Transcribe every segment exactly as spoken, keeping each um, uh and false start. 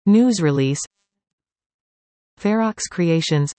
News release. Ferox Creations.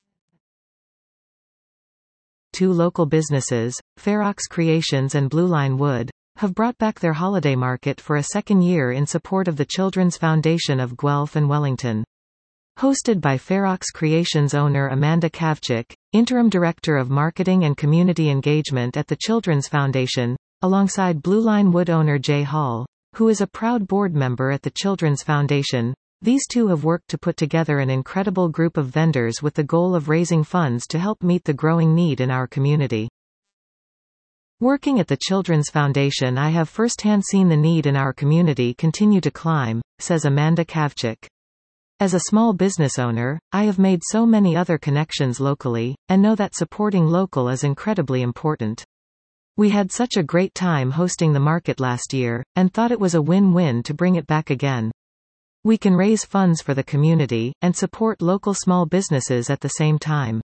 Two local businesses, Ferox Creations and Blue Line Wood, have brought back their holiday market for a second year in support of the Children's Foundation of Guelph and Wellington. Hosted by Ferox Creations owner Amanda Kavchik, Interim Director of Marketing and Community Engagement at the Children's Foundation, alongside Blue Line Wood owner Jay Hall, who is a proud board member at the Children's Foundation, these two have worked to put together an incredible group of vendors with the goal of raising funds to help meet the growing need in our community. Working at the Children's Foundation, I have firsthand seen the need in our community continue to climb, says Amanda Kavchik. As a small business owner, I have made so many other connections locally, and know that supporting local is incredibly important. We had such a great time hosting the market last year, and thought it was a win-win to bring it back again. We can raise funds for the community, and support local small businesses at the same time.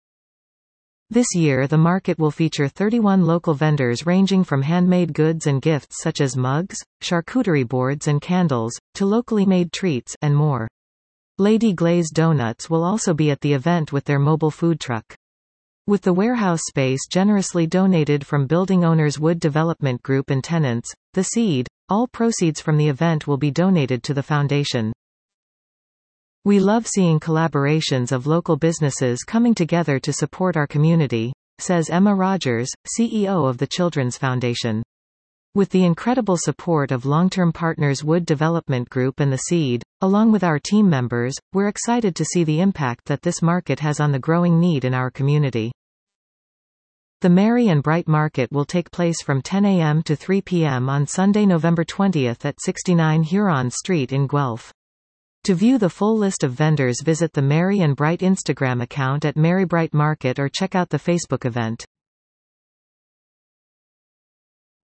This year the market will feature thirty-one local vendors ranging from handmade goods and gifts such as mugs, charcuterie boards and candles, to locally made treats, and more. Lady Glaze Donuts will also be at the event with their mobile food truck. With the warehouse space generously donated from building owners Wood Development Group and tenants, The Seed, all proceeds from the event will be donated to the foundation. We love seeing collaborations of local businesses coming together to support our community, says Emma Rogers, C E O of the Children's Foundation. With the incredible support of long-term partners Wood Development Group and The Seed, along with our team members, we're excited to see the impact that this market has on the growing need in our community. The Merry and Bright Market will take place from ten a m to three p m on Sunday, November twentieth at sixty-nine Huron Street in Guelph. To view the full list of vendors, visit the Merry and Bright Instagram account at Merry Bright Market or check out the Facebook event.